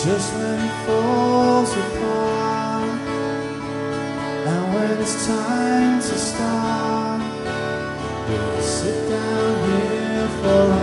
just when it falls apart. And when it's time to start, we'll sit down here for